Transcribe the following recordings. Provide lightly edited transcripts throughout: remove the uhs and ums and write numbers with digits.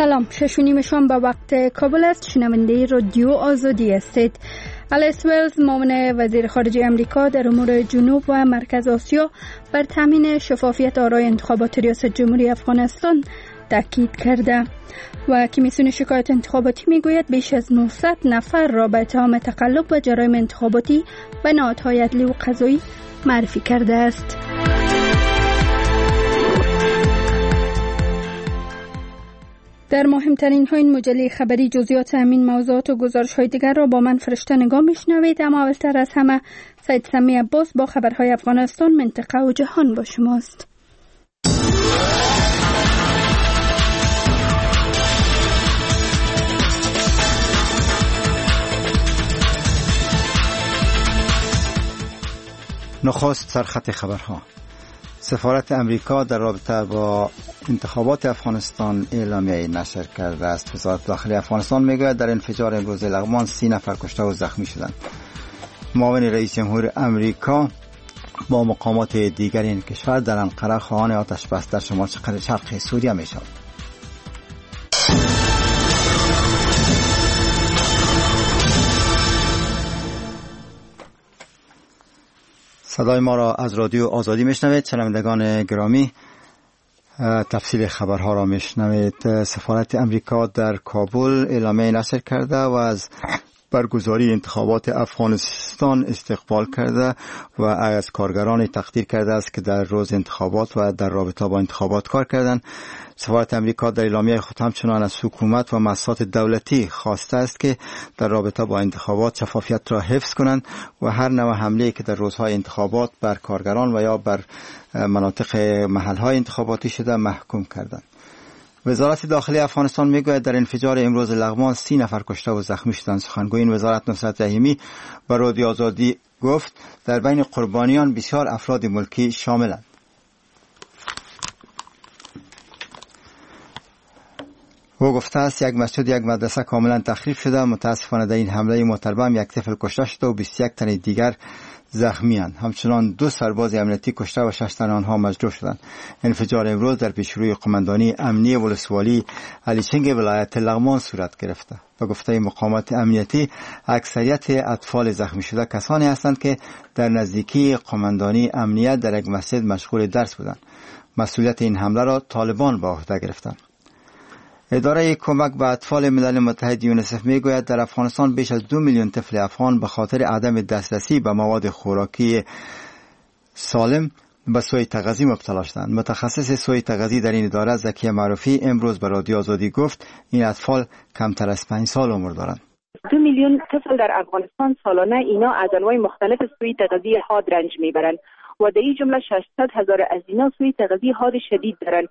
سلام، 6:30 شام به وقت کابل است. شنونده رادیو آزادی هستید. الیس ولز، معاون وزیر خارجه امریکا در امور جنوب و مرکز آسیا، بر تامین شفافیت آرای انتخابات ریاست جمهوری افغانستان تاکید کرده و کمیسیون شکایت انتخاباتی میگوید بیش از 900 نفر را به اتهام تقلب و جرایم انتخاباتی به نهادهای عدلی و قضایی معرفی کرده است. در مهمترین ها این مجله خبری جزئیات همین موضوعات و گزارش های دیگر را با من فرشته نگاه میشنوید. اما اولتر از همه سید سمی عباس با خبرهای افغانستان، منطقه و جهان با شماست. نخست سرخط خبرها. سفارت امریکا در رابطه با انتخابات افغانستان اعلامیه نشر کرده است. وزارت داخلی افغانستان میگوید در انفجار امروز لغمان 30 نفر کشته و زخمی شدند. معاون رئیس جمهور امریکا با مقامات دیگر این کشور در انقره خواهان آتش بس در شمال شرق سوریه می شود. صدای ما را از رادیو آزادی میشنوید. شنوندگان گرامی، تفصیل خبرها را میشنوید. سفارت امریکا در کابل اعلامیه نشر کرده و از برگزاری انتخابات افغانستان استقبال کرده و از کارگران تقدیر کرده است که در روز انتخابات و در رابطه با انتخابات کار کردند. سفارت امریکا در اعلامیه خود همچنان از حکومت و مؤسسات دولتی خواسته است که در رابطه با انتخابات شفافیت را حفظ کنند و هر نوع حمله که در روزهای انتخابات بر کارگران و یا بر مناطق محلهای انتخاباتی شده محکوم کردند. وزارت داخلی افغانستان میگوید در انفجار امروز لغمان 30 نفر کشته و زخمی شدند. سخنگوی این وزارت نصرت رحیمی به رادیو آزادی گفت در بین قربانیان بسیار افراد ملکی شاملند. او گفته است یک مسجد یک مدرسه کاملا تخریب شده. متاسفانه در این حمله محترم یک طفل کشته شده و 21 تن دیگر زخمی اند. همچنان 2 سرباز امنیتی کشته و 6 تن آنها مجروح شدند. انفجار امروز در پیشروی قماندانی امنیه ولسوالی علیچنگ ولایت لغمان صورت گرفته. به گفته مقامات امنیتی اکثریت اطفال زخمی شده کسانی هستند که در نزدیکی قماندانی امنیه در یک مسجد مشغول درس بودند. مسئولیت این حمله را طالبان به عهده گرفتند. اداره کمک به اطفال ملل متحد یونیسف میگوید در افغانستان بیش از 2 میلیون طفل افغان به خاطر عدم دسترسی به مواد خوراکی سالم به سوء تغذیه مبتلا شدند. متخصص سوء تغذیه در این اداره زکیه معروفی امروز به رادیو آزادی گفت این اطفال کمتر از 5 سال عمر دارند. 2 میلیون طفل در افغانستان سالانه اینا از انواع مختلف سوء تغذیه حاد رنج میبرند و در این جمله 600,000 از اینا سوء تغذیه حاد شدید دارند.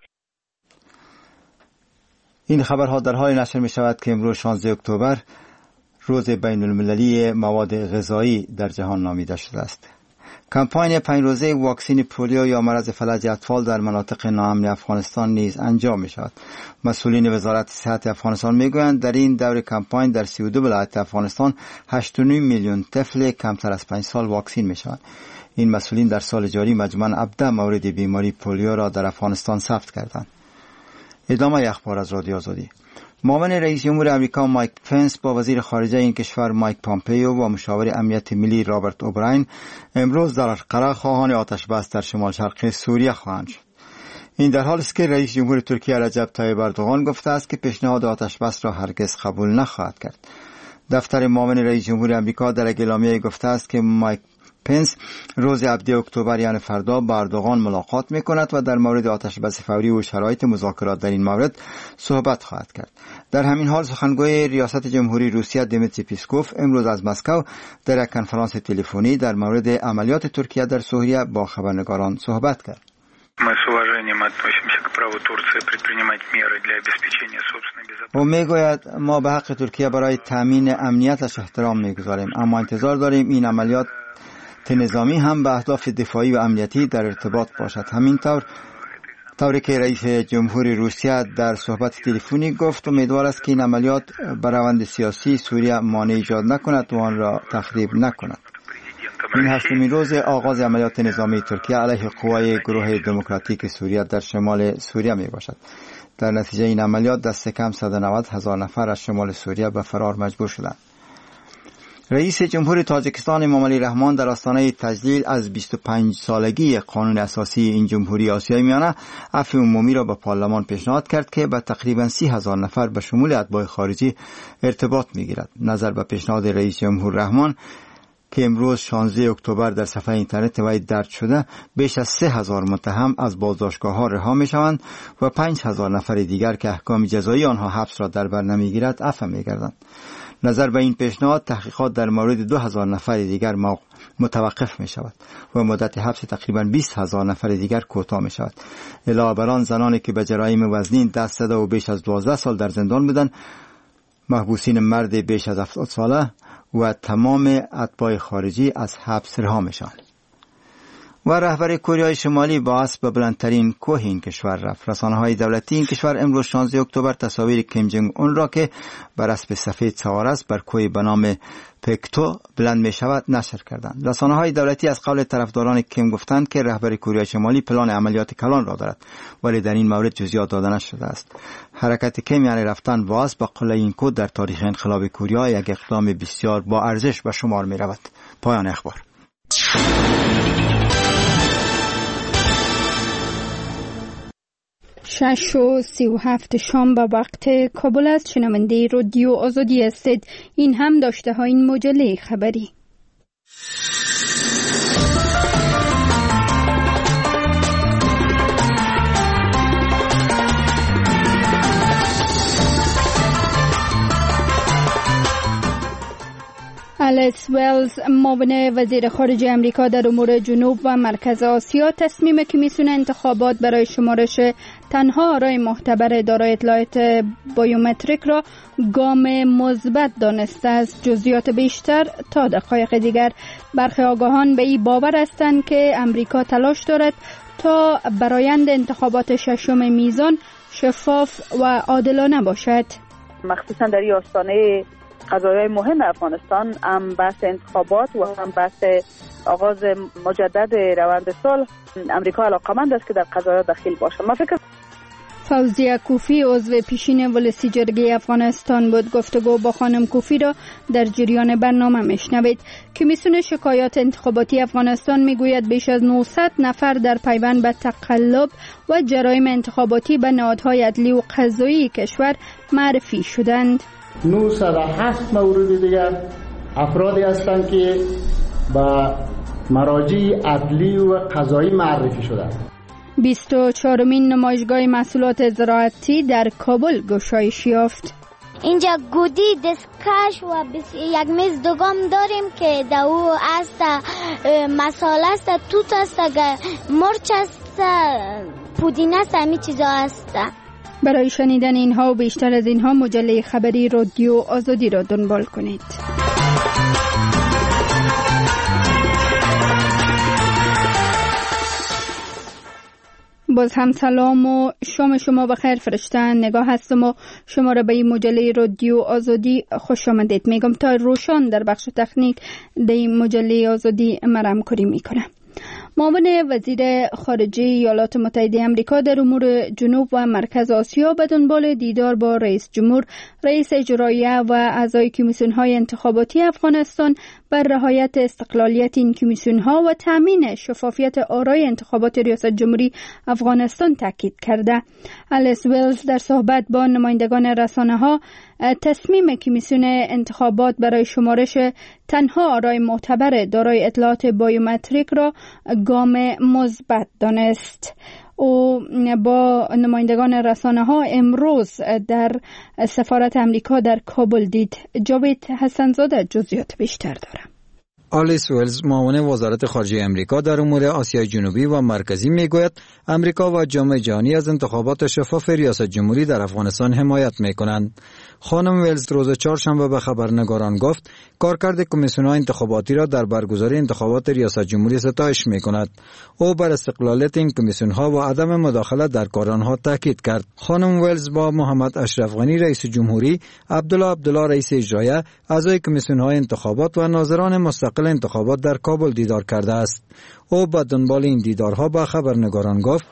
این خبرها در حال نشر می شود که امروز 16 اکتبر روز بین المللی مواد غذایی در جهان نامیده شده است. کمپاین 5 روزه واکسن پولیو یا مرض فلج اطفال در مناطق ناامن افغانستان نیز انجام می شود. مسئولین وزارت صحت افغانستان می گویند در این دور کمپاین در 32 ولایت افغانستان 8.5 میلیون طفل کمتر از 5 سال واکسن می شوند. این مسئولین در سال جاری مجموعاً 17 مورد بیماری پولیو را در افغانستان ثبت کردند. ادامه اخبار از رادیو آزادی. معاون رئیس جمهور امریکا مایک پنس با وزیر خارجه این کشور مایک پامپیو و مشاور امنیت ملی رابرت اوبراین امروز در انقره خواهان آتش بس در شمال شرق سوریه خواهند شد. این در حالی است که رئیس جمهور ترکیه رجب طیب اردوغان گفته است که پیشنهاد آتش بس را هرگز قبول نخواهد کرد. دفتر معاون رئیس جمهور امریکا در اعلامیه گفته است که مایک پنس روز 17 اکتبر یعنی فردا با اردوغان ملاقات میکند و در مورد آتش بس فوری و شرایط مذاکرات در این مورد صحبت خواهد کرد. در همین حال سخنگوی ریاست جمهوری روسیه دیمیتری پیسکوف امروز از مسکو در یک کنفرانس تلفنی در مورد عملیات ترکیه در سوریه با خبرنگاران صحبت کرد. او میگوید ما به حق ترکیه برای تامین امنیتش احترام میگذاریم، اما انتظار داریم این عملیات نظامی هم به اهداف دفاعی و امنیتی در ارتباط باشد. همینطور طوری که رئیس جمهوری روسیه در صحبت تلفنی گفت امیدوار است که این عملیات بر روند سیاسی سوریه مانع ایجاد نکند و آن را تخریب نکند. این 8مین روز آغاز عملیات نظامی ترکیه علیه قوای گروه دموکراتیک سوریه در شمال سوریه می باشد. در نتیجه این عملیات دست کم 190,000 نفر از شمال سوریه به فرار مجبور شدند. رئیس جمهور تاجیکستان امام علی رحمان در آستانه تجلیل از 25 سالگی قانون اساسی این جمهوری آسیای میانه عفو عمومی را به پارلمان پیشنهاد کرد که به تقریبا 30,000 نفر به شمول اتباع خارجی ارتباط میگیرد. نظر به پیشنهاد رئیس جمهور رحمان که امروز 16 اکتبر در صفحه اینترنت وی درج شده، بیش از 3,000 متهم از بازداشتگاه‌ها رها می‌شوند و 5,000 نفر دیگر که احکام جزایی آنها حبس را در بر نمی‌گیرد عفو می‌گردند. نظر به این پیشنهاد تحقیقات در مورد 2,000 نفر دیگر متوقف می شود و مدت حبس تقریبا 20,000 نفر دیگر کوتاه می شود. علاوه بر آن زنانی که به جرایم وزنین دست زده و بیش از 12 سال در زندان بودند، محبوسین مرد بیش از 70 ساله و تمام اتباع خارجی از حبس رها می شوند. و رهبر کره شمالی با اسب به بلندترین کوه این کشور رفت. رسانه‌های دولتی این کشور امروز 16 اکتبر تصاویر کیم جنگ اون را که بر اسب سفید سوار است بر کوهی به نام پکتو بلند می شود نشر کردند. رسانه‌های دولتی از قول طرفداران کیم گفتند که رهبر کره شمالی پلان عملیات کلان را دارد، ولی در این مورد جزئیات داده نشده است. حرکت کیم یعنی رفتن با اسب به قله این کوه در تاریخ انقلاب کره یک اقدام بسیار با ارزش به شمار می رود. پایان اخبار. 6:37 شام به وقت کابل است. شنونده رادیو آزادی هستید. این هم داشته ها این مجله خبری. الیس ولز معاون وزیر خارجه امریکا در امور جنوب و مرکز آسیا تصمیم کمیسیون انتخابات برای شمارش تنها آرای معتبر دارای اطلاعات بیومتریک را گام مثبت دانسته است. جزئیات بیشتر تا دقایق دیگر. برخی آگاهان به این باور هستند که امریکا تلاش دارد تا برآیند انتخابات ششم میزان شفاف و عادلانه باشد. مخصوصا در این آستانه قضایای مهم افغانستان، هم بحث انتخابات و هم بحث آغاز مجدد روند صلح، امریکا علاقمند است که در قضایا دخیل باشه. من فکر فوزیه کوفی عضو پیشین ولسی جرگه افغانستان بود. گفتگو با خانم کوفی را در جریان برنامه میشنوید. کمیسیون شکایات انتخاباتی افغانستان میگوید بیش از 900 نفر در پیوند به تقلب و جرایم انتخاباتی به نهادهای عدلی و قضایی کشور معرفی شدند. 907 مورد دیگر افرادی هستند که به مراجع عدلی و قضایی معرفی شدند. 24مین نمایشگاه محصولات زراعتی در کابل گشایش یافت. اینجا گودی، دستکش و یک میز دوم داریم که در او است مساله است، توت است، مرچ است، پودینه است، همین چیزا است. برای شنیدن اینها و بیشتر از اینها مجله خبری رادیو آزادی را دنبال کنید. باز هم سلام و شام شما بخیر. فرشته نگاه هستم و شما را به این مجله رادیو آزادی خوش آمدید میگم. تا روشان در بخش تکنیک در این مجله آزادی مرام کاری میکنم. معاون وزیر خارجه ایالات متحده آمریکا در امور جنوب و مرکز آسیا به دنبال دیدار با رئیس جمهور، رئیس اجراییه و اعضای کمیسیون‌های انتخاباتی افغانستان بر رعایت استقلالیت این کمیسیون‌ها و تامین شفافیت آرای انتخابات ریاست جمهوری افغانستان تاکید کرده. الیس ولز در صحبت با نمایندگان رسانه‌ها تصمیم کمیسیون انتخابات برای شمارش تنها آرای معتبر دارای اطلاعات بیومتریک را گام مثبت دانست. او با نمایندگان رسانه‌ها امروز در سفارت امریکا در کابل دید. جاوید حسن‌زاده جزئیات بیشتر داره. الیس ولز معاون وزارت خارجه امریکا در امور آسیای جنوبی و مرکزی میگوید امریکا و جامعه جهانی از انتخابات شفاف ریاست جمهوری در افغانستان حمایت میکنند. خانم ولز روز چهارشنبه به خبرنگاران گفت کارکرد کمیسیون‌های انتخاباتی را در برگزاری انتخابات ریاست جمهوری ستایش میکند. او بر استقلالیت این کمیسیون‌ها و عدم مداخلت در کار آنها تاکید کرد. خانم ولز با محمد اشرف غنی رئیس جمهوری، عبدالله رئیس اجراییه، اعضای کمیسیون‌های انتخابات و ناظران مستقل انتخابات در کابل دیدار کرده است. او با دنبال این دیدارها با خبرنگاران گفت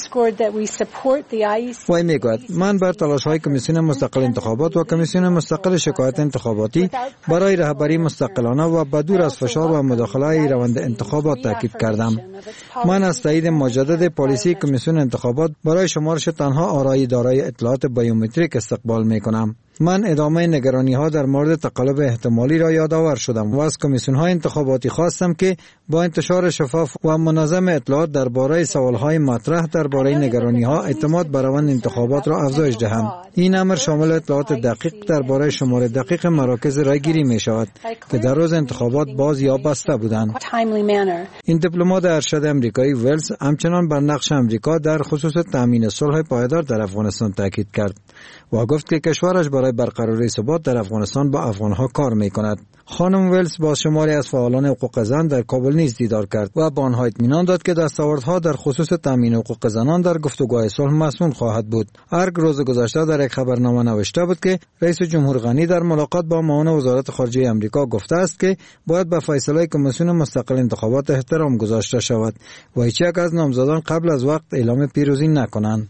وی میگوید من بر تلاش‌های کمیسیون مستقل انتخابات و کمیسیون مستقل شکایت انتخاباتی برای رهبری مستقلانه و بدور از فشار و مداخله روند انتخابات تاکید کردم. من از تایید مجدد پالیسی کمیسیون انتخابات برای شمارش تنها آرای دارای اطلاعات بیومتریک استقبال میکنم. من ادامه نگرانی‌ها در مورد تقلب احتمالی را یادآور شدم و از کمیسیون‌های انتخاباتی خواستم که با انتشار شفاف و منظم اطلاعات درباره سوال‌های مطرح درباره نگرانی‌ها اعتماد بر روند انتخابات را افزایش دهند. این امر شامل اطلاعات دقیق درباره شمار دقیق مراکز رایگیری می‌شود که در روز انتخابات باز یا بسته بودند. این دیپلمات ارشد آمریکایی ولز همچنان بر نقش آمریکا در خصوص تامین صلح پایدار در افغانستان تاکید کرد و گفت که کشورش برای برقراری ثبات در افغانستان با افغانها کار می‌کند. خانم ولز با شماری از فعالان حقوق زن در کابل نیز دیدار کرد و به آنها اطمینان داد که دستاوردها در خصوص تامین حقوق زنان در گفتگوهای صلح مسئول خواهد بود. ارگ روز گذشته در یک خبرنامه نوشته بود که رئیس جمهور غنی در ملاقات با معاون وزارت خارجه آمریکا گفته است که باید به فیصله کمیسیون مستقل انتخابات احترام گذاشته شود و هیچ یک از نامزدان قبل از وقت اعلام پیروزی نکنند.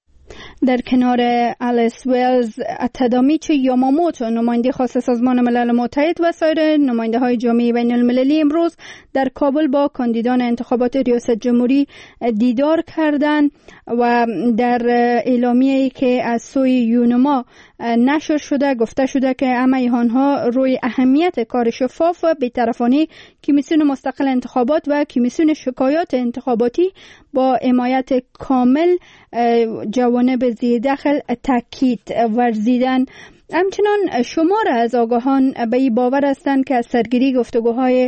در کنار آلیس ولز، تادامیچی یاماموتو، نماینده خاص سازمان ملل متحد و سایر نماینده‌های جامعه بین المللی امروز در کابل با کاندیدان انتخابات ریاست جمهوری دیدار کردند و در اعلامیه‌ای که از سوی یونما نشر شده گفته شده که همه آنها روی اهمیت کار شفاف و بی‌طرفانه کمیسیون مستقل انتخابات و کمیسیون شکایات انتخاباتی با حمایت کامل جوانب ذی دخل تاکید ورزیدند. همچنان شمار از آگاهان به این باور هستند که از سرگیری گفتگوهای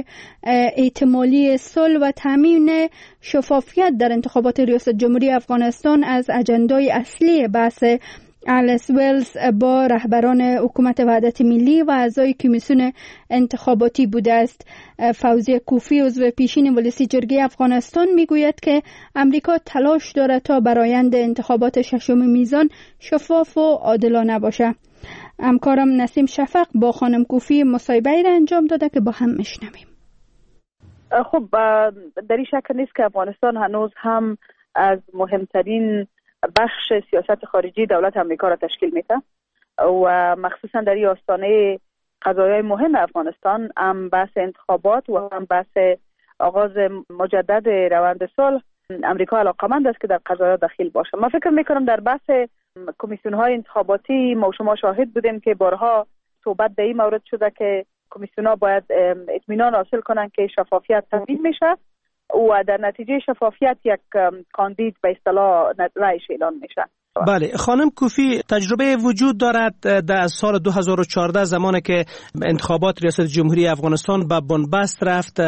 احتمالی صلح و تامین شفافیت در انتخابات ریاست جمهوری افغانستان از اجندای اصلی بحث آلیس ولز با رهبران حکومت وحدت ملی و اعضای کمیسیون انتخاباتی بوده است. فوزیه کوفی عضو پیشین ولسی جرگه افغانستان میگوید که امریکا تلاش دارد تا برآیند انتخابات ششم میزان شفاف و عادلانه باشد. همکارم نسیم شفق با خانم کوفی مصاحبه‌ای را انجام داده که با هم میشنویم. خب در این شک نیست که افغانستان هنوز هم از مهمترین بخش سیاست خارجی دولت امریکا را تشکیل میده و مخصوصا در این آستانه قضایای مهم افغانستان، هم بحث انتخابات و هم بحث آغاز مجدد روند صلح، امریکا علاقمند است که در قضایا دخیل باشه. من فکر میکنم در بحث کمیسیون های انتخاباتی ما شما شاهد بودیم که بارها صحبت در این مورد شده که کمیسیون ها باید اطمینان حاصل کنن که شفافیت تامین میشه و در نتیجه شفافیت یک کاندید به اصطلاح رایش اعلان میشه. بله خانم کوفی، تجربه وجود دارد در سال 2014 زمانی که انتخابات ریاست جمهوری افغانستان به بنبست رفت،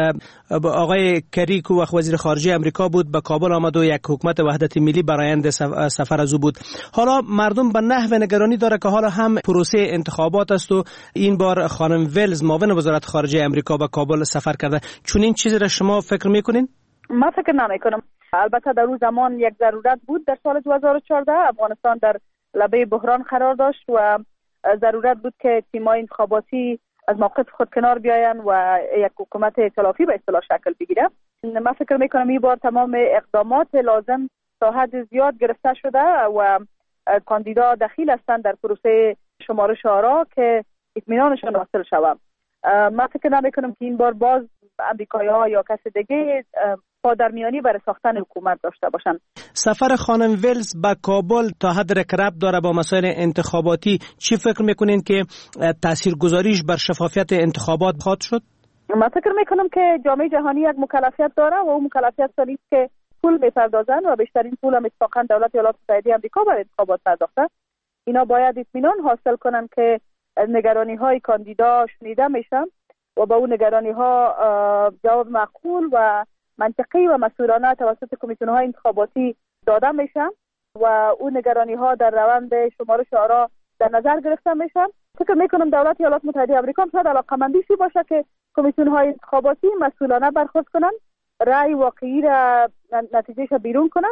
آقای کری که وقت وزیر خارجه امریکا بود به کابل آمد و یک حکومت وحدت ملی برآیند سفر از او بود. حالا مردم به نحو نگرانی داره که حالا هم پروسه انتخابات است و این بار خانم ولز معاون وزارت خارجه امریکا به کابل سفر کرده. چون این چیزی را شما فکر میکنین؟ من فکر نمیکنم. البته در اون زمان یک ضرورت بود. در سال 2014 افغانستان در لبه بحران قرار داشت و ضرورت بود که تیم‌های انتخاباتی از موقف خود کنار بیاین و یک حکومت ائتلافی به اصطلاح شکل بگیره. من فکر میکنم این بار تمام اقدامات لازم تا حد زیاد گرفته شده و کاندیدا دخیل هستند در پروسه شمارش آرا که اطمینانشان حاصل شود. من فکر نمیکنم که این بار باز امریکایی‌ها یا کسی دیگه پادرمیانی برای ساختن حکومت داشته باشند. سفر خانم ولز به کابل تا حد ربط داره با مسائل انتخاباتی. چی فکر میکنین که تاثیرگذاریش بر شفافیت انتخابات خواهد شد؟ من فکر میکنم که جامعه جهانی یک مکلفیت داره و اون مکلفیت است که پول میپردازن و بیشترین پول هم اتفاقا دولت ایالات متحده آمریکا برای انتخابات پرداخته. اینا باید اطمینان حاصل کنن که نگرانی های کاندیدا شنیده میشن و با اون نگرانی ها جواب معقول و منطقی و مسئولانه توسط کمیسیون های انتخاباتی داده میشن و اون نگرانی ها در روند شمارش آرا در نظر گرفته میشن. فکر میکنم دولت ایالات متحده آمریکا هم شاید علاقه‌مندی باشه که کمیسیون های انتخاباتی مسئولانه برخورد کنن، رأی واقعی را نتیجهش بیرون کنن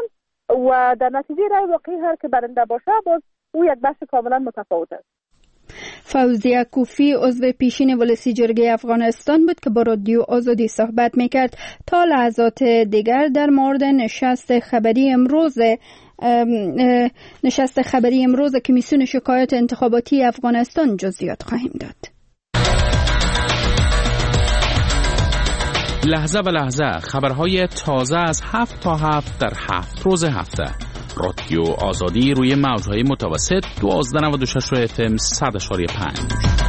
و در نتیجه رأی واقعی هر که برنده باشه باز او یک بحث کاملا متفاوت است. فوزیه کوفی عضو پیشین ولسی جرگه افغانستان بود که با رادیو آزادی صحبت میکرد. تا لحظات دیگر در مورد نشست خبری امروز کمیسیون شکایات انتخاباتی افغانستان جزئیات خواهیم داد. لحظه به لحظه خبرهای تازه از 7 تا 7 در 7 روز هفته. رادیو آزادی روی موجهای متوسط 1296 FM 100.5.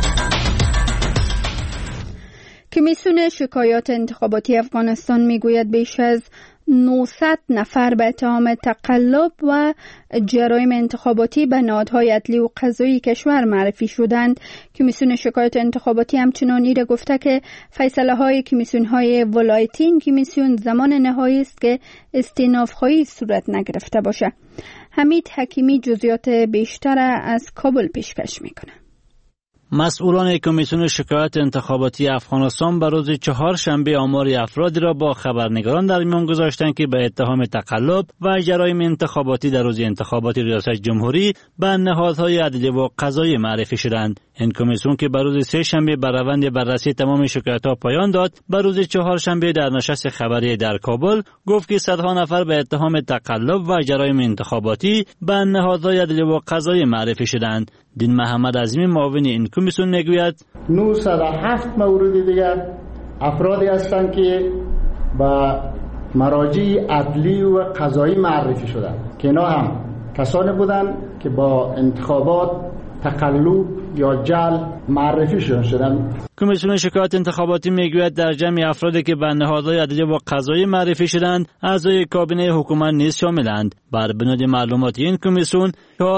کمیسیون شکایات انتخاباتی افغانستان میگوید بیش از 900 نفر به اتهام تقلب و جرایم انتخاباتی به نهادهای عدلی و قضایی کشور معرفی شدند. کمیسیون شکایات انتخاباتی همچنان ایره گفته که فیصله های کمیسیون های ولایتی این کمیسیون زمان نهایی است که استئناف خواهی صورت نگرفته باشه. حمید حکیمی جزئیات بیشتر از کابل پیشکش میکنه. مسئولان کمیسیون شکایات انتخاباتی افغانستان به روز چهارشنبه آمار افرادی را با خبرنگاران در میان گذاشتند که به اتهام تقلب و جرایم انتخاباتی در روز انتخابات ریاست جمهوری به نهادهای عدلی و قضایی معرفی شدند. این کمیسیون که به روز سه‌شنبه بر روند بررسی تمام شکایت‌ها پایان داد، به روز چهارشنبه در نشست خبری در کابل گفت که صدها نفر به اتهام تقلب و جرایم انتخاباتی به نهادهای عدلی و قضایی معرفی شدند. دین محمد عظیمی معاون این کمیسیون میگوید 907 مورد دیگر افرادی هستند که به مراجع عدلی و قضایی معرفی شدند که اینا هم کسانی بودند که با انتخابات تقلب یا جعل معرفی شدند. کمیسیون شکایات انتخاباتی میگوید در جمع افرادی که به نهادهای عدلی و قضایی معرفی شدند اعضای کابینه حکومت نیز شاملند. بر بنیاد معلومات این کمیسیون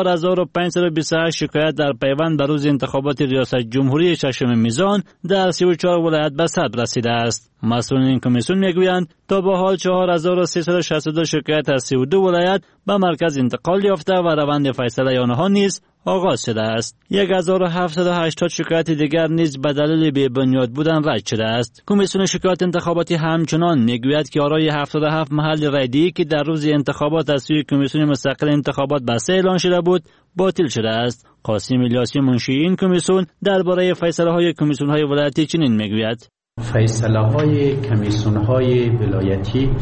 4528 شکایت در پیوند به روز انتخابات ریاست جمهوری 6 میزان در 34 ولایت به ثبت رسیده است. مسئولان این کمیسیون میگویند تا به حال 4362 شکایت از 32 ولایت به مرکز انتقال یافته و روند فیصله آنها نیز آغاز شده است. 1780 شکایت دیگر نیز به دلیل بی بنیاد بودن رد شده است. کمیسیون شکایات انتخاباتی همچنان میگوید که آرای 77 محل رایده‌ای که در روز انتخابات از سوی کمیسیون مستقل انتخابات بسته اعلان شده بود باطل شده است. قاسم الیاسی منشی این کمیسیون درباره فیصله‌های کمیسیون‌های ولایتی چنین میگوید: فیصله‌های کمیسیون‌های ولایتی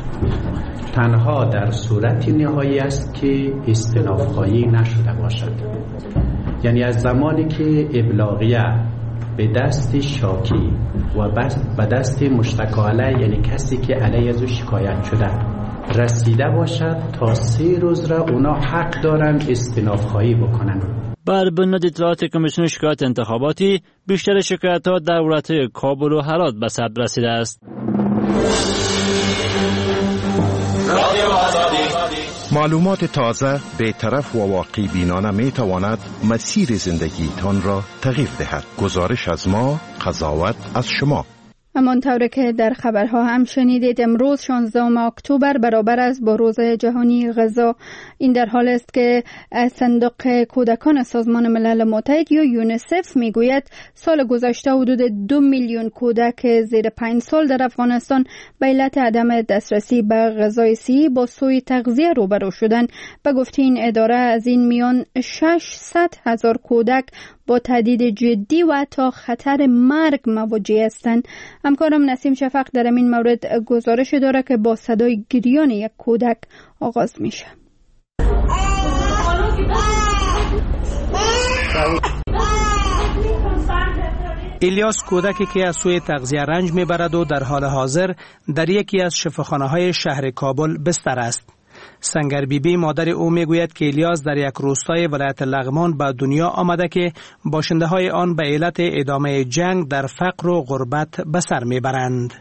تنها در صورت نهایی است که استئناف‌خواهی نشده باشد. یعنی از زمانی که ابلاغیه به دست شاکی و به دست مشتکا علیه، یعنی کسی که علیه از او شکایت شده رسیده باشد، تا 3 روز را اونا حق دارند استئناف‌خواهی بکنند. بر بنیاد اطلاعات کمیسیون شکایات انتخاباتی بیشتر شکایت‌ها در ولایت‌های کابل و هرات به ثبت رسیده است. معلومات تازه، بی‌طرف و واقعی بینانه می تواند مسیر زندگیتان را تغییر دهد. گزارش از ما، قضاوت از شما. همانطور که در خبرها هم شنیدید، امروز 16 اکتبر برابر است با روز جهانی غذا. این در حال است که صندوق کودکان سازمان ملل متحد یا یونیسف میگوید سال گذشته حدود 2 میلیون کودک زیر 5 سال در افغانستان به علت عدم دسترسی به غذای صحی با سوء تغذیه روبرو شدند. به گفته این اداره از این میان 600,000 کودک با تهدید جدی و تا خطر مرگ مواجه هستند. همکارم نسیم شفق در این مورد گزارش داره که با صدای گریان یک کودک آغاز میشه. الیاس کودکی که از سوء تغذیه رنج میبرد و در حال حاضر در یکی از شفاخانه‌های شهر کابل بستر است. سنگر بیبی مادر او میگوید که الیاس در یک روستای ولایت لغمان به دنیا آمده که باشنده های آن به علت ادامه جنگ در فقر و غربت به سر میبرند.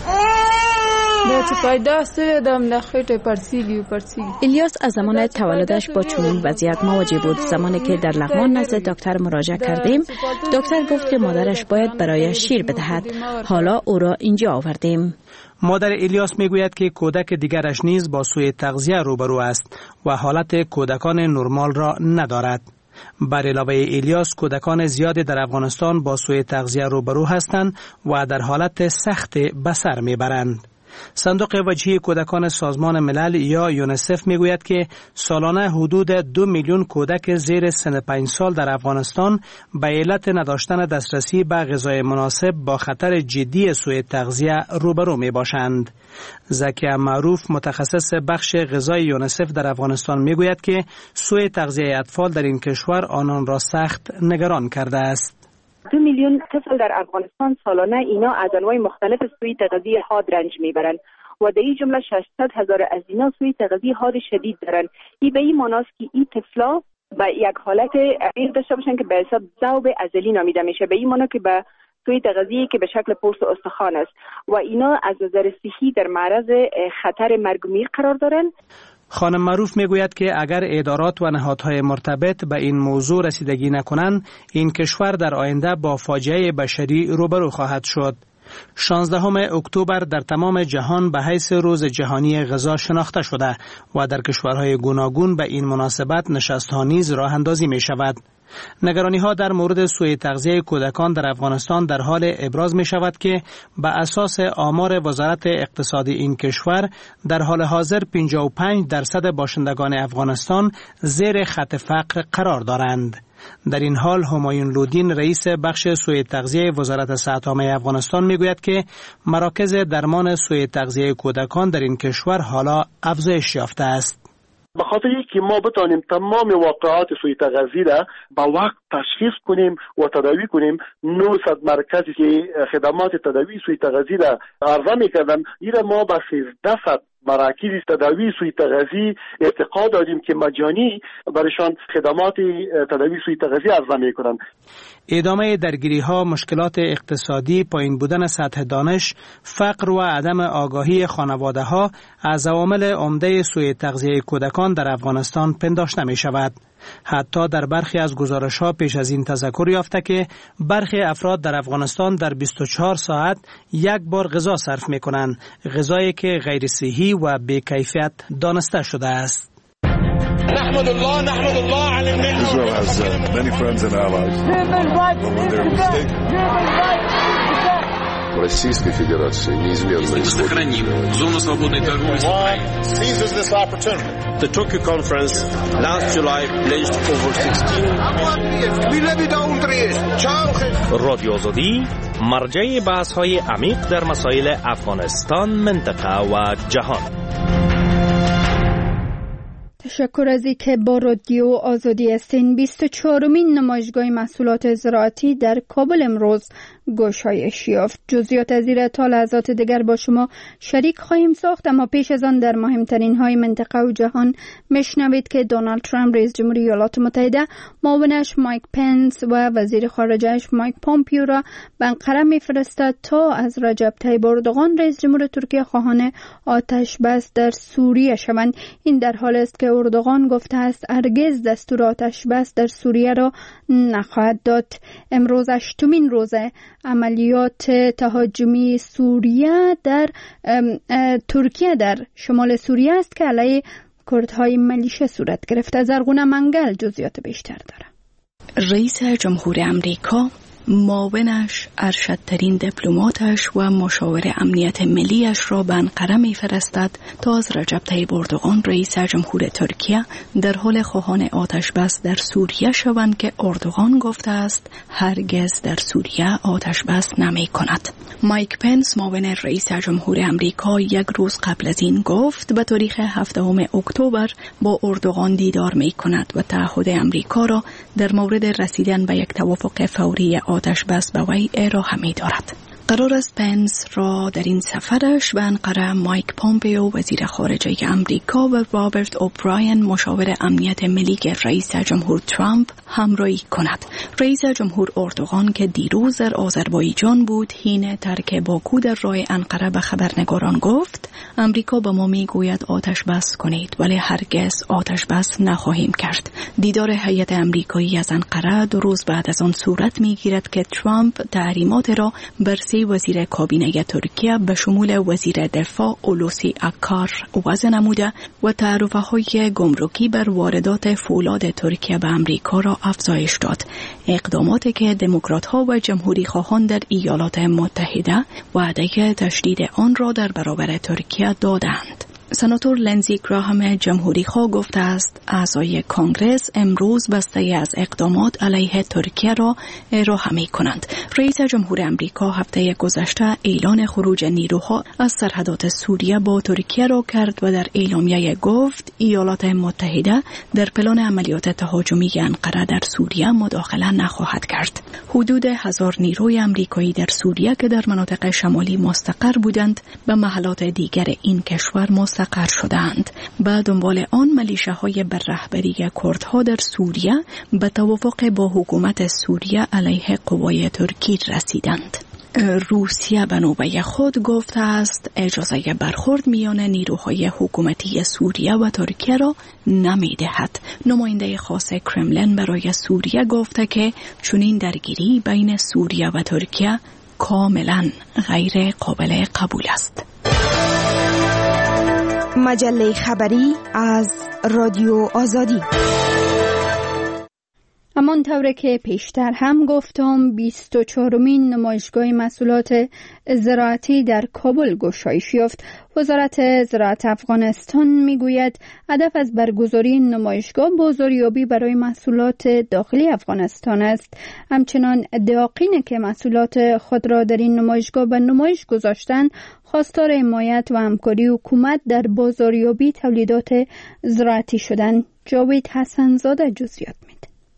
الیاس از زمان تولدش با چنین وضعیت مواجه بود. زمانی که در لغمان نزد دکتر مراجعه کردیم، دکتر گفت که مادرش باید برایش شیر بدهد. حالا او را اینجا آوردیم. مادر الیاس میگوید که کودک دیگرش نیز با سوء تغذیه روبرو است و حالت کودکان نرمال را ندارد. بر علاوه الیاس، کودکان زیادی در افغانستان با سوء تغذیه روبرو هستند و در حالت سخت به سر میبرند. صندوق وجهی کودکان سازمان ملل یا یونیسف میگوید که سالانه حدود 2 میلیون کودک زیر سن 5 سال در افغانستان به علت نداشتن دسترسی به غذای مناسب با خطر جدی سوء تغذیه روبرو می باشند. زکیه معروف متخصص بخش غذای یونیسف در افغانستان میگوید که سوء تغذیه اطفال در این کشور آنان را سخت نگران کرده است. 2 میلیون طفل در افغانستان سالانه اینا از انواع مختلف سوء تغذیه حاد رنج میبرند و در این جمله 600,000 از اینا سوء تغذیه حاد شدید دارند. این به این معناست که این طفلا به یک حالت عمیق داشته باشند که به حساب ذوب ازلی نامیده میشه. به این معنی که به سوء تغذیه که به شکل پوست و استخوان است و اینا از نظر صحی در معرض خطر مرگ و میر قرار دارند. خانم معروف میگوید که اگر ادارات و نهادهای مرتبط به این موضوع رسیدگی نکنند، این کشور در آینده با فاجعه بشری روبرو خواهد شد. 16 اکتبر در تمام جهان به حیث روز جهانی غذا شناخته شده و در کشورهای گوناگون به این مناسبت نشست‌ها نیز راه اندازی می شود. نگرانی‌ها در مورد سوء تغذیه کودکان در افغانستان در حال ابراز می شود که به اساس آمار وزارت اقتصاد این کشور در حال حاضر 55% باشندگان افغانستان زیر خط فقر قرار دارند. در این حال همایون لودین رئیس بخش سوء تغذیه وزارت صحت عامه افغانستان میگوید که مراکز درمان سوء تغذیه کودکان در این کشور حالا افزایش یافته است. به خاطر اینکه ما بتانیم تمام واقعات سوء تغذیه را با وقت تشخیص کنیم و تداوی کنیم، 900 مرکزی که خدمات تداوی سوء تغذیه را عرضه میکردن، این ما با 1300 مراکز تداوی سوء تغذیه ارتقا دادیم که مجانی برایشان خدمات تداوی سوء تغذیه عرضه میکنند. ادامه درگیری‌ها، مشکلات اقتصادی، پایین بودن سطح دانش، فقر و عدم آگاهی خانواده‌ها از عوامل عمده سوء تغذیه کودکان در افغانستان پنداشته می‌شود. حتی در برخی از گزارش‌ها پیش از این تذکر یافته که برخی افراد در افغانستان در 24 ساعت یک بار غذا صرف می‌کنند، غذایی که غیر صحی و بی‌کیفیت دانسته شده است. نحمد الله على النعمة. Israel has many friends and allies. When they're mistaken. Российской Федерации неизменно сохраним зону свободной торговли с Украиной. Seizes this opportunity. The Tokyo conference last July pledged over 16. رادیو آزادی مرجع بحث‌های عمیق در مسائل افغانستان، منطقه و جهان. تشکر از اینکه با رادیو آزادی هستین. 24مین نمایشگاه محصولات زراعتی در کابل امروز گشایش یافت. جزئیات از این تا لحظات دیگر با شما شریک خواهیم ساخت، اما پیش از آن در مهمترین های منطقه و جهان میشنوید که دونالد ترامپ رئیس جمهوری ایالات متحده معاونش مایک پنس و وزیر خارجه‌اش مایک پومپیو را به انقره میفرستد تا از رجب طیب اردوغان رئیس جمهور ترکیه خواهان آتش بس در سوریه شوند. این در حالی است که اردوغان گفته است هرگز دستور آتش بس در سوریه را نخواهد داد. امروز 8مین روز عملیات تهاجمی سوریه در ترکیه در شمال سوریه است که علیه کردهای ملیشه صورت گرفته. زرغونه منگل جزئیات بیشتر داره. رئیس جمهور امریکا، معاونش، ارشدترین دیپلماتش و مشاور امنیت ملیش را به انقره می‌فرستد تا از رجب طیب اردوغان رئیس جمهور ترکیه در حال خواهان آتش بس در سوریه شوند که اردوغان گفته است هرگز در سوریه آتش بس نمی‌کند. مایک پنس، معاون رئیس جمهور امریکا، یک روز قبل از این گفت به تاریخ 7 اکتبر با اردوغان دیدار می‌کند و تعهد امریکا را در مورد رسیدن به یک توافق فوری آتش بس به وی ارائه می‌دارد. قرار است پنس را در این سفرش به انقره مایک پومپیو وزیر خارجه امریکا و رابرت اوبراین مشاور امنیت ملی رئیس جمهور ترامپ همراهی کند. رئیس جمهور اردوغان که دیروز در آذربایجان بود حین ترک باکو در راه انقره به خبرنگاران گفت امریکا به ما میگوید آتش بس کنید ولی هرگز آتش بس نخواهیم کرد. دیدار هیئت امریکایی از انقره 2 روز بعد از آن صورت میگیرد که ترامپ تحریمات را بر 3 وزیر کابینه ترکیه به شمول وزیر دفاع اولوسی اکار وضع نموده و تعرفه‌های گمرکی بر واردات فولاد ترکیه به امریکا را افزایش داد. اقداماتی که دموکرات ها و جمهوری خواهان در ایالات متحده وعده تشدید آن را در برابر ترکیه دادند. سناتور لنزی گراهام جمهوری خواه گفته است اعضای کانگرس امروز بسته از اقدامات علیه ترکیه را ارائه می کنند. رئیس جمهور امریکا هفته گذشته اعلان خروج نیروها از سرحدات سوریه با ترکیه را کرد و در اعلامیه گفت ایالات متحده در پلان عملیات تهاجمی انقره در سوریه مداخله نخواهد کرد. حدود 1000 نیروی امریکایی در سوریه که در مناطق شمالی مستقر بودند به محلات دیگر این کشور مستقر شدند. به دنبال آن ملیشه‌های بر رهبری کردها در سوریه به توافق با حکومت سوریه علیه قوای ترکی رسیدند. روسیه به نوبه خود گفته است اجازه برخورد میان نیروهای حکومتی سوریه و ترکیه را نمی‌دهد. نماینده خاص کرملین برای سوریه گفته که چنین درگیری بین سوریه و ترکیه کاملا غیر قابل قبول است. مجله خبری از رادیو آزادی. همان طوره که پیشتر هم گفتم 24مین نمایشگاه محصولات زراعتی در کابل گشایش یافت. وزارت زراعت افغانستان میگوید هدف از برگزاری این نمایشگاه بازاریابی برای محصولات داخلی افغانستان است. همچنان ادعاقینه که محصولات خود را در این نمایشگاه به نمایش گذاشتن خواستار حمایت و همکاری حکومت در بازاریابی تولیدات زراعتی شدند. جاوید حسنزاده جزئیات میده.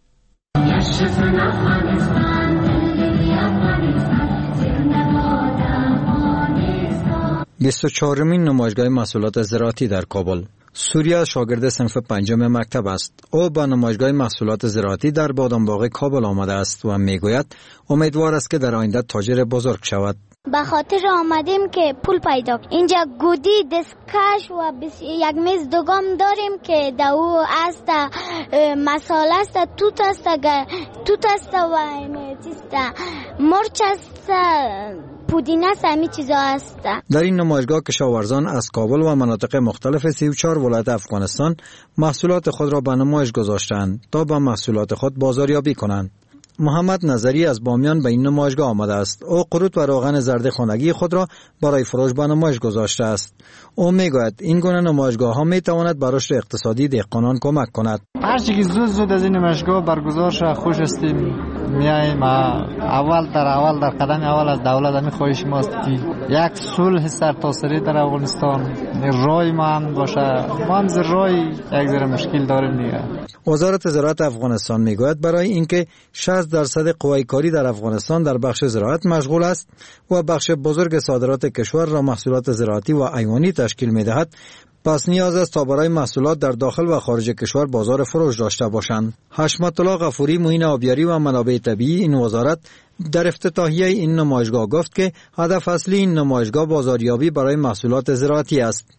24مین نمایشگاه محصولات زراعتی در کابل. سوریه شاگرد صنف 5 مکتب است. او به نمایشگاه محصولات زراعتی در بادامباغ کابل آمده است و میگوید امیدوار است که در آینده تاجر بزرگ شود. به خاطر آمدیم که پول پیدا کنیم. اینجا گودی دستکش و یک میز دوگام داریم که دو است مساله است توت است و مرچ است پودینه است همین چیزا است. در این نمایشگاه کشاورزان از کابل و مناطق مختلف 34 ولایت افغانستان محصولات خود را به نمایش گذاشتند تا به محصولات خود بازاریابی کنند. محمد نظری از بامیان به این نمایشگاه آمده است. او قروت و روغن زرد خانگی خود را برای فروش به نمایش گذاشته است. او میگوید این گونه نمایشگاه ها می تواند بر رشد اقتصادی دهقانان کمک کند. هر چیزی زود از این نمایشگاه برگزار شد خوش هستیم. میایم اول در قدم اول از دولت می خواهش ماست که یک صلح سرتاسری در افغانستان رای ما هم باشه. ما هم رای یک ذره مشکل داریم دیگه. وزارت زراعت افغانستان میگوید برای اینکه 60% قوای کاری در افغانستان در بخش زراعت مشغول است و بخش بزرگ صادرات کشور را محصولات زراعتی و حیوانی تشکیل می‌دهد، پس نیاز است تا برای محصولات در داخل و خارج کشور بازار فروش داشته باشند. حشمت الله غفوری معین آبیاری و منابع طبیعی این وزارت در افتتاحیه این نمایشگاه گفت که هدف اصلی این نمایشگاه بازاریابی برای محصولات زراعتی است.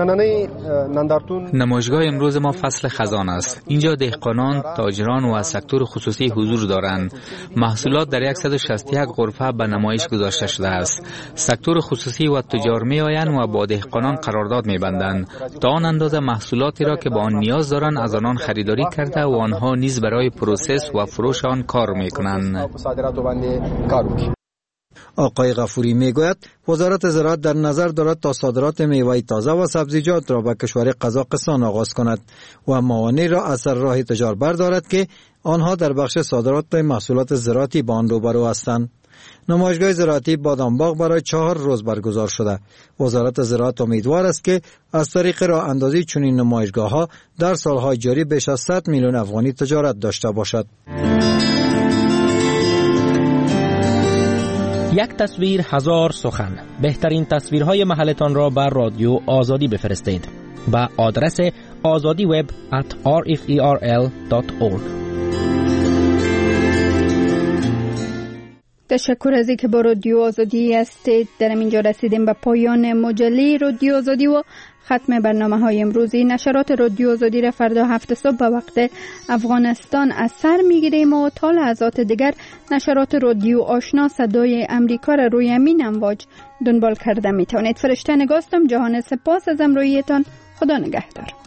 نمایشگاه امروز ما فصل خزان است. اینجا دهقانان، تاجران و سکتور خصوصی حضور دارند. محصولات در 161 غرفه به نمایش گذاشته شده است. سکتور خصوصی و تجار می آیند و با دهقانان قرارداد می بندند تا آن اندازه محصولاتی را که با آن نیاز دارند از آنان خریداری کرده و آنها نیز برای پروسس و فروش آن کار می کنند. آقای غفوری میگوید وزارت زراعت در نظر دارد تا صادرات میوه تازه و سبزیجات را به کشور قزاقستان آغاز کند و موانع را از سر راه تجار بردارد که آنها در بخش صادرات محصولات زراعتی با آن روبرو هستند. نمایشگاه زراعتی بادامباغ برای 4 روز برگزار شده. وزارت زراعت امیدوار است که از طریق راه اندازی چنین نمایشگاه‌ها در سالهای جاری بیش از 100 میلیون افغانی تجارت داشته باشد. یک تصویر هزار سخن. بهترین تصویرهای محلتان را بر رادیو آزادی بفرستید به آدرس azadiweb@rferl.org. تشکر از اینکه با رادیو آزادی هستید. در اینجا رسیدیم به پایان مجله رادیو آزادی و ختم برنامه‌های امروزی. نشرات رادیو آزادی را فردا 7 صبح به وقت افغانستان از سر می‌گیریم و تا لحظات دیگر نشرات رادیو آشنا صدای امریکا را روی همین امواج دنبال کرده می‌توانید. فرشته نگاستم. جهان سپاس از همراهیتان. خدا نگهدار.